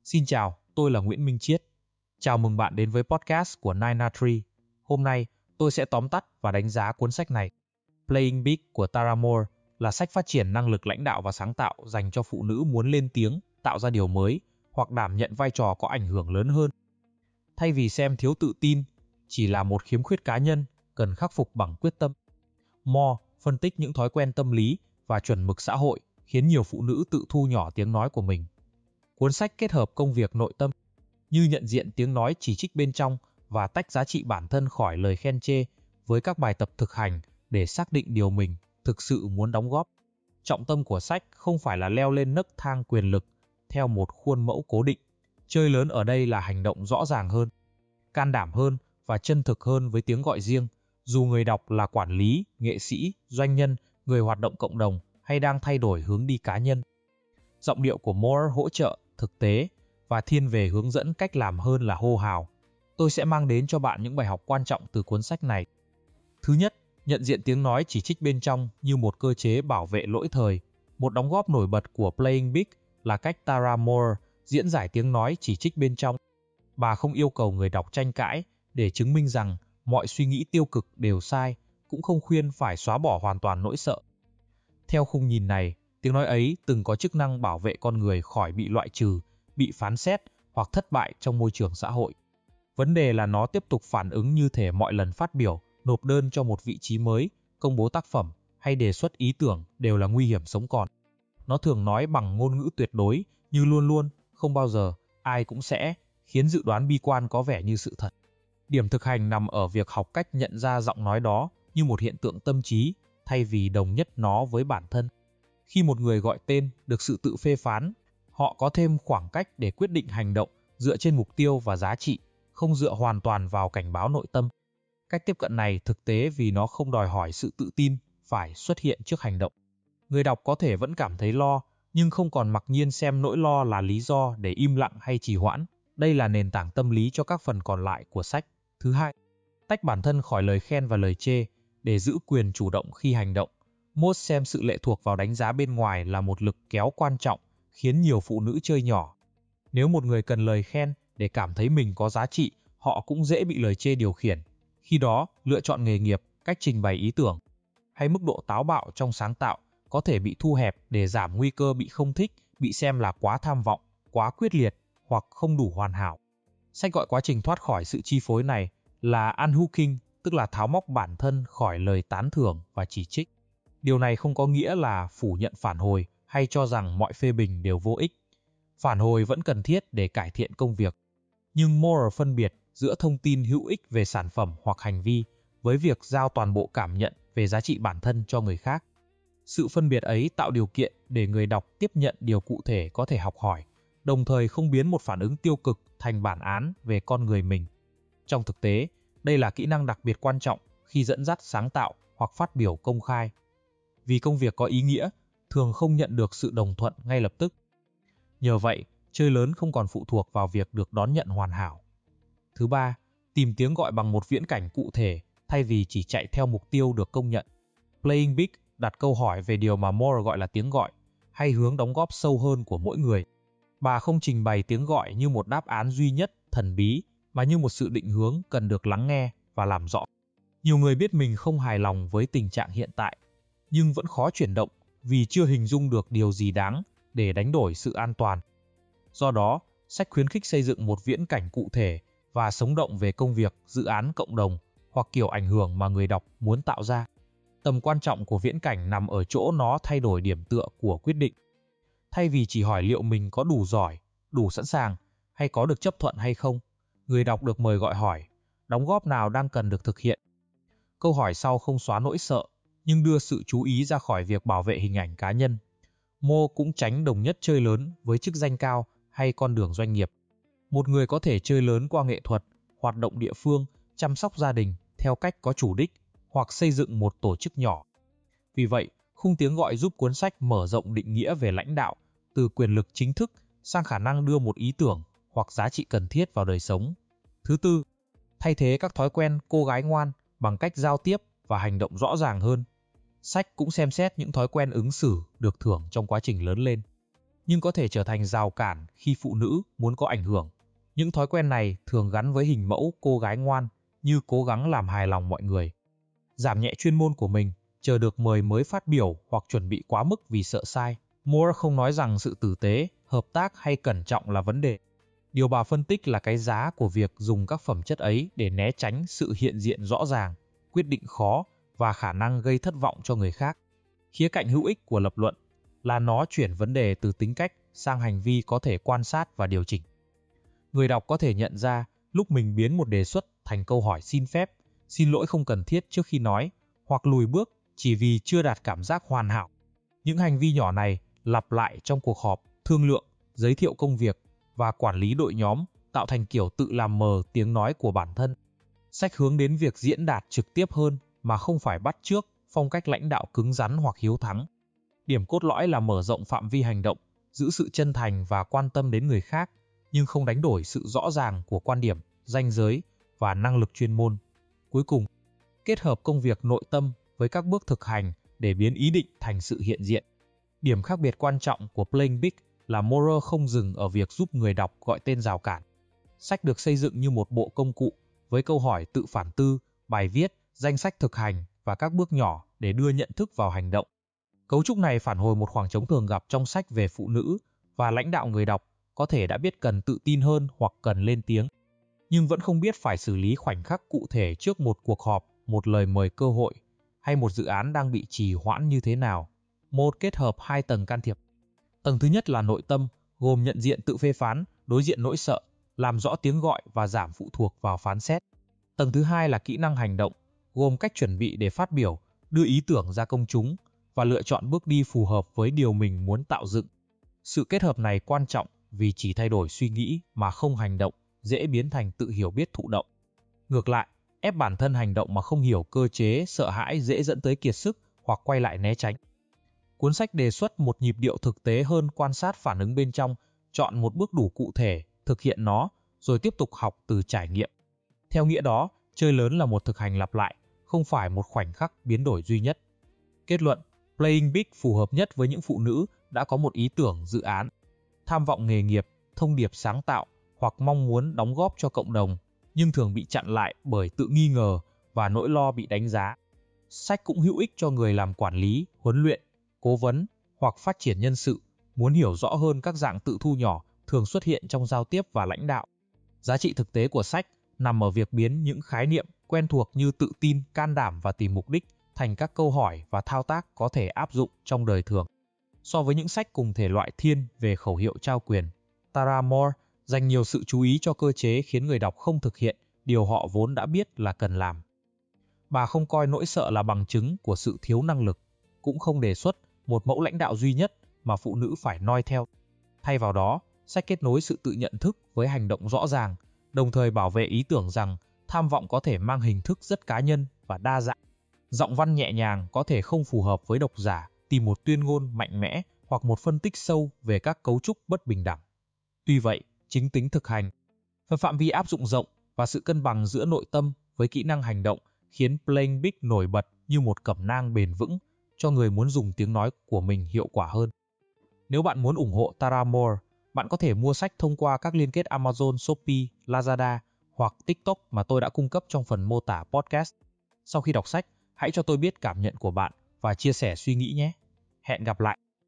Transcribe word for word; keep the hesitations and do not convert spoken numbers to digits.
Xin chào, tôi là Nguyễn Minh Chiết. Chào mừng bạn đến với podcast của Nine A Tree. Hôm nay, tôi sẽ tóm tắt và đánh giá cuốn sách này. Playing Big của Tara Moore là sách phát triển năng lực lãnh đạo và sáng tạo dành cho phụ nữ muốn lên tiếng, tạo ra điều mới hoặc đảm nhận vai trò có ảnh hưởng lớn hơn. Thay vì xem thiếu tự tin chỉ là một khiếm khuyết cá nhân cần khắc phục bằng quyết tâm, Moore phân tích những thói quen tâm lý và chuẩn mực xã hội khiến nhiều phụ nữ tự thu nhỏ tiếng nói của mình. Cuốn sách kết hợp công việc nội tâm, như nhận diện tiếng nói chỉ trích bên trong và tách giá trị bản thân khỏi lời khen chê với các bài tập thực hành để xác định điều mình thực sự muốn đóng góp. Trọng tâm của sách không phải là leo lên nấc thang quyền lực theo một khuôn mẫu cố định. Chơi lớn ở đây là hành động rõ ràng hơn, can đảm hơn và chân thực hơn với tiếng gọi riêng, dù người đọc là quản lý, nghệ sĩ, doanh nhân, người hoạt động cộng đồng hay đang thay đổi hướng đi cá nhân. Giọng điệu của Moore hỗ trợ, thực tế và thiên về hướng dẫn cách làm hơn là hô hào. Tôi sẽ mang đến cho bạn những bài học quan trọng từ cuốn sách này. Thứ nhất, nhận diện tiếng nói chỉ trích bên trong như một cơ chế bảo vệ lỗi thời. Một đóng góp nổi bật của Playing Big là cách Tara Moore diễn giải tiếng nói chỉ trích bên trong. Bà không yêu cầu người đọc tranh cãi để chứng minh rằng mọi suy nghĩ tiêu cực đều sai, cũng không khuyên phải xóa bỏ hoàn toàn nỗi sợ. Theo khung nhìn này, tiếng nói ấy từng có chức năng bảo vệ con người khỏi bị loại trừ, bị phán xét hoặc thất bại trong môi trường xã hội. Vấn đề là nó tiếp tục phản ứng như thể mọi lần phát biểu, nộp đơn cho một vị trí mới, công bố tác phẩm hay đề xuất ý tưởng đều là nguy hiểm sống còn. Nó thường nói bằng ngôn ngữ tuyệt đối như luôn luôn, không bao giờ, ai cũng sẽ, khiến dự đoán bi quan có vẻ như sự thật. Điểm thực hành nằm ở việc học cách nhận ra giọng nói đó như một hiện tượng tâm trí thay vì đồng nhất nó với bản thân. Khi một người gọi tên được sự tự phê phán, họ có thêm khoảng cách để quyết định hành động dựa trên mục tiêu và giá trị, không dựa hoàn toàn vào cảnh báo nội tâm. Cách tiếp cận này thực tế vì nó không đòi hỏi sự tự tin phải xuất hiện trước hành động. Người đọc có thể vẫn cảm thấy lo, nhưng không còn mặc nhiên xem nỗi lo là lý do để im lặng hay trì hoãn. Đây là nền tảng tâm lý cho các phần còn lại của sách. Thứ hai, tách bản thân khỏi lời khen và lời chê để giữ quyền chủ động khi hành động. Moore xem sự lệ thuộc vào đánh giá bên ngoài là một lực kéo quan trọng khiến nhiều phụ nữ chơi nhỏ. Nếu một người cần lời khen để cảm thấy mình có giá trị, họ cũng dễ bị lời chê điều khiển. Khi đó, lựa chọn nghề nghiệp, cách trình bày ý tưởng hay mức độ táo bạo trong sáng tạo có thể bị thu hẹp để giảm nguy cơ bị không thích, bị xem là quá tham vọng, quá quyết liệt hoặc không đủ hoàn hảo. Sách gọi quá trình thoát khỏi sự chi phối này là unhooking, tức là tháo móc bản thân khỏi lời tán thưởng và chỉ trích. Điều này không có nghĩa là phủ nhận phản hồi hay cho rằng mọi phê bình đều vô ích. Phản hồi vẫn cần thiết để cải thiện công việc. Nhưng Moore phân biệt giữa thông tin hữu ích về sản phẩm hoặc hành vi với việc giao toàn bộ cảm nhận về giá trị bản thân cho người khác. Sự phân biệt ấy tạo điều kiện để người đọc tiếp nhận điều cụ thể có thể học hỏi, đồng thời không biến một phản ứng tiêu cực thành bản án về con người mình. Trong thực tế, đây là kỹ năng đặc biệt quan trọng khi dẫn dắt sáng tạo hoặc phát biểu công khai. Vì công việc có ý nghĩa, thường không nhận được sự đồng thuận ngay lập tức. Nhờ vậy, chơi lớn không còn phụ thuộc vào việc được đón nhận hoàn hảo. Thứ ba, tìm tiếng gọi bằng một viễn cảnh cụ thể thay vì chỉ chạy theo mục tiêu được công nhận. Playing Big đặt câu hỏi về điều mà Moore gọi là tiếng gọi, hay hướng đóng góp sâu hơn của mỗi người. Bà không trình bày tiếng gọi như một đáp án duy nhất, thần bí, mà như một sự định hướng cần được lắng nghe và làm rõ. Nhiều người biết mình không hài lòng với tình trạng hiện tại, nhưng vẫn khó chuyển động vì chưa hình dung được điều gì đáng để đánh đổi sự an toàn. Do đó, sách khuyến khích xây dựng một viễn cảnh cụ thể và sống động về công việc, dự án cộng đồng hoặc kiểu ảnh hưởng mà người đọc muốn tạo ra. Tầm quan trọng của viễn cảnh nằm ở chỗ nó thay đổi điểm tựa của quyết định. Thay vì chỉ hỏi liệu mình có đủ giỏi, đủ sẵn sàng hay có được chấp thuận hay không, người đọc được mời gọi hỏi, đóng góp nào đang cần được thực hiện. Câu hỏi sau không xóa nỗi sợ, nhưng đưa sự chú ý ra khỏi việc bảo vệ hình ảnh cá nhân. Moore cũng tránh đồng nhất chơi lớn với chức danh cao hay con đường doanh nghiệp. Một người có thể chơi lớn qua nghệ thuật, hoạt động địa phương, chăm sóc gia đình theo cách có chủ đích hoặc xây dựng một tổ chức nhỏ. Vì vậy, khung tiếng gọi giúp cuốn sách mở rộng định nghĩa về lãnh đạo từ quyền lực chính thức sang khả năng đưa một ý tưởng hoặc giá trị cần thiết vào đời sống. Thứ tư, thay thế các thói quen cô gái ngoan bằng cách giao tiếp và hành động rõ ràng hơn. Sách cũng xem xét những thói quen ứng xử được thưởng trong quá trình lớn lên. nhưng có thể trở thành rào cản khi phụ nữ muốn có ảnh hưởng. Những thói quen này thường gắn với hình mẫu cô gái ngoan, như cố gắng làm hài lòng mọi người, giảm nhẹ chuyên môn của mình, chờ được mời mới phát biểu hoặc chuẩn bị quá mức vì sợ sai. Moore không nói rằng sự tử tế, hợp tác hay cẩn trọng là vấn đề. Điều bà phân tích là cái giá của việc dùng các phẩm chất ấy để né tránh sự hiện diện rõ ràng, quyết định khó và khả năng gây thất vọng cho người khác. Khía cạnh hữu ích của lập luận là nó chuyển vấn đề từ tính cách sang hành vi có thể quan sát và điều chỉnh. Người đọc có thể nhận ra lúc mình biến một đề xuất thành câu hỏi xin phép, xin lỗi không cần thiết trước khi nói, hoặc lùi bước chỉ vì chưa đạt cảm giác hoàn hảo. Những hành vi nhỏ này lặp lại trong cuộc họp, thương lượng, giới thiệu công việc và quản lý đội nhóm, tạo thành kiểu tự làm mờ tiếng nói của bản thân. Sách hướng đến việc diễn đạt trực tiếp hơn mà không phải bắt chước phong cách lãnh đạo cứng rắn hoặc hiếu thắng. Điểm cốt lõi là mở rộng phạm vi hành động, giữ sự chân thành và quan tâm đến người khác, nhưng không đánh đổi sự rõ ràng của quan điểm, ranh giới và năng lực chuyên môn. Cuối cùng, kết hợp công việc nội tâm với các bước thực hành để biến ý định thành sự hiện diện. Điểm khác biệt quan trọng của Playing Big là Moore không dừng ở việc giúp người đọc gọi tên rào cản. Sách được xây dựng như một bộ công cụ với câu hỏi tự phản tư, bài viết, danh sách thực hành và các bước nhỏ để đưa nhận thức vào hành động. Cấu trúc này phản hồi một khoảng trống thường gặp trong sách về phụ nữ và lãnh đạo. Người đọc có thể đã biết cần tự tin hơn hoặc cần lên tiếng, nhưng vẫn không biết phải xử lý khoảnh khắc cụ thể trước một cuộc họp, một lời mời cơ hội hay một dự án đang bị trì hoãn như thế nào. Một kết hợp hai tầng can thiệp. Tầng thứ nhất là nội tâm, gồm nhận diện tự phê phán, đối diện nỗi sợ, làm rõ tiếng gọi và giảm phụ thuộc vào phán xét. Tầng thứ hai là kỹ năng hành động, gồm cách chuẩn bị để phát biểu, đưa ý tưởng ra công chúng và lựa chọn bước đi phù hợp với điều mình muốn tạo dựng. Sự kết hợp này quan trọng vì chỉ thay đổi suy nghĩ mà không hành động dễ biến thành tự hiểu biết thụ động. Ngược lại, ép bản thân hành động mà không hiểu cơ chế sợ hãi dễ dẫn tới kiệt sức hoặc quay lại né tránh. Cuốn sách đề xuất một nhịp điệu thực tế hơn, quan sát phản ứng bên trong, chọn một bước đủ cụ thể, thực hiện nó, rồi tiếp tục học từ trải nghiệm. Theo nghĩa đó, chơi lớn là một thực hành lặp lại, không phải một khoảnh khắc biến đổi duy nhất. Kết luận, Playing Big phù hợp nhất với những phụ nữ đã có một ý tưởng, dự án, tham vọng nghề nghiệp, thông điệp sáng tạo hoặc mong muốn đóng góp cho cộng đồng, nhưng thường bị chặn lại bởi tự nghi ngờ và nỗi lo bị đánh giá. Sách cũng hữu ích cho người làm quản lý, huấn luyện, cố vấn hoặc phát triển nhân sự, muốn hiểu rõ hơn các dạng tự thu nhỏ thường xuất hiện trong giao tiếp và lãnh đạo. Giá trị thực tế của sách nằm ở việc biến những khái niệm quen thuộc như tự tin, can đảm và tìm mục đích thành các câu hỏi và thao tác có thể áp dụng trong đời thường. So với những sách cùng thể loại thiên về khẩu hiệu trao quyền, Tara Moore dành nhiều sự chú ý cho cơ chế khiến người đọc không thực hiện điều họ vốn đã biết là cần làm. Bà không coi nỗi sợ là bằng chứng của sự thiếu năng lực, cũng không đề xuất một mẫu lãnh đạo duy nhất mà phụ nữ phải noi theo. Thay vào đó, sách kết nối sự tự nhận thức với hành động rõ ràng, đồng thời bảo vệ ý tưởng rằng tham vọng có thể mang hình thức rất cá nhân và đa dạng. Giọng văn nhẹ nhàng có thể không phù hợp với độc giả tìm một tuyên ngôn mạnh mẽ hoặc một phân tích sâu về các cấu trúc bất bình đẳng. Tuy vậy, chính tính thực hành, phần phạm vi áp dụng rộng và sự cân bằng giữa nội tâm với kỹ năng hành động khiến Playing Big nổi bật như một cẩm nang bền vững cho người muốn dùng tiếng nói của mình hiệu quả hơn. Nếu bạn muốn ủng hộ Tara Moore, bạn có thể mua sách thông qua các liên kết Amazon, Shopee, Lazada hoặc TikTok mà tôi đã cung cấp trong phần mô tả podcast. Sau khi đọc sách, hãy cho tôi biết cảm nhận của bạn và chia sẻ suy nghĩ nhé. Hẹn gặp lại!